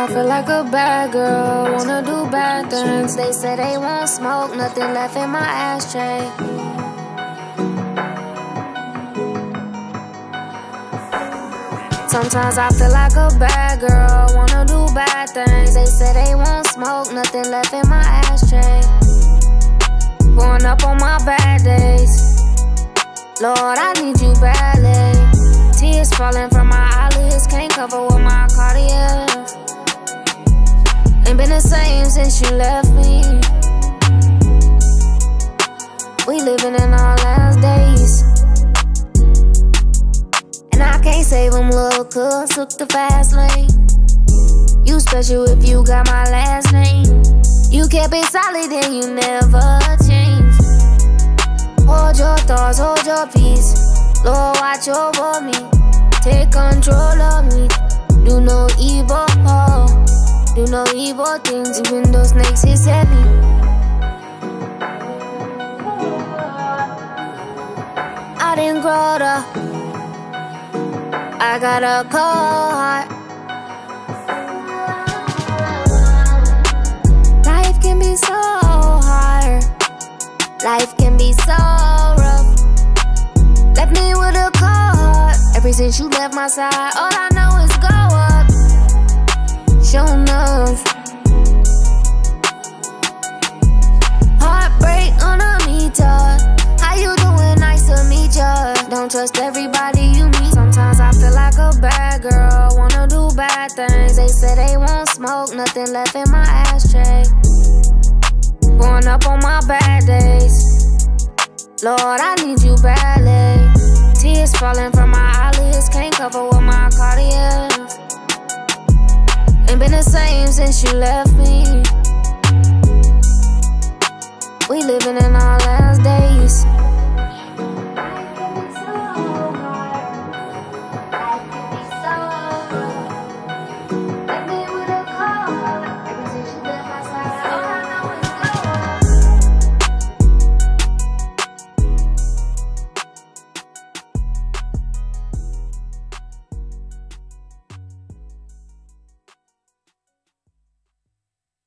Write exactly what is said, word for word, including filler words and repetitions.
feel like a bad girl, wanna do bad things. They say they won't smoke, nothing left in my ashtray. Sometimes I feel like a bad girl, wanna do bad things. They say they won't smoke, nothing left in my ashtray. Going up on my bad days, Lord, I need you badly. Tears falling from my eyelids, can't cover with my Cartier. Ain't been the same since you left me. We living in our last days, and I can't save them, little cuz took the fast lane. You special if you got my last name. You kept it solid and you never changed. Hold your thoughts, hold your peace. Lord, watch over me, take control of me. Do no evil, oh, do no evil things. Even though snakes is heavy, I didn't grow up, I got a cold heart. Life can be so hard, life can be so rough. Left me with a cold heart. Ever since you left my side, all I know is go up. Show enough. Heartbreak on a meter. How you doing? Nice to meet ya. Don't trust everybody you meet. Sometimes I feel like a bad girl, wanna do bad things. They say they won't smoke, nothing left in my ashtray. Going up on my bad days, Lord, I need you badly. Tears falling from my eyelids, can't cover with my Cartier. Ain't been the same since you left me.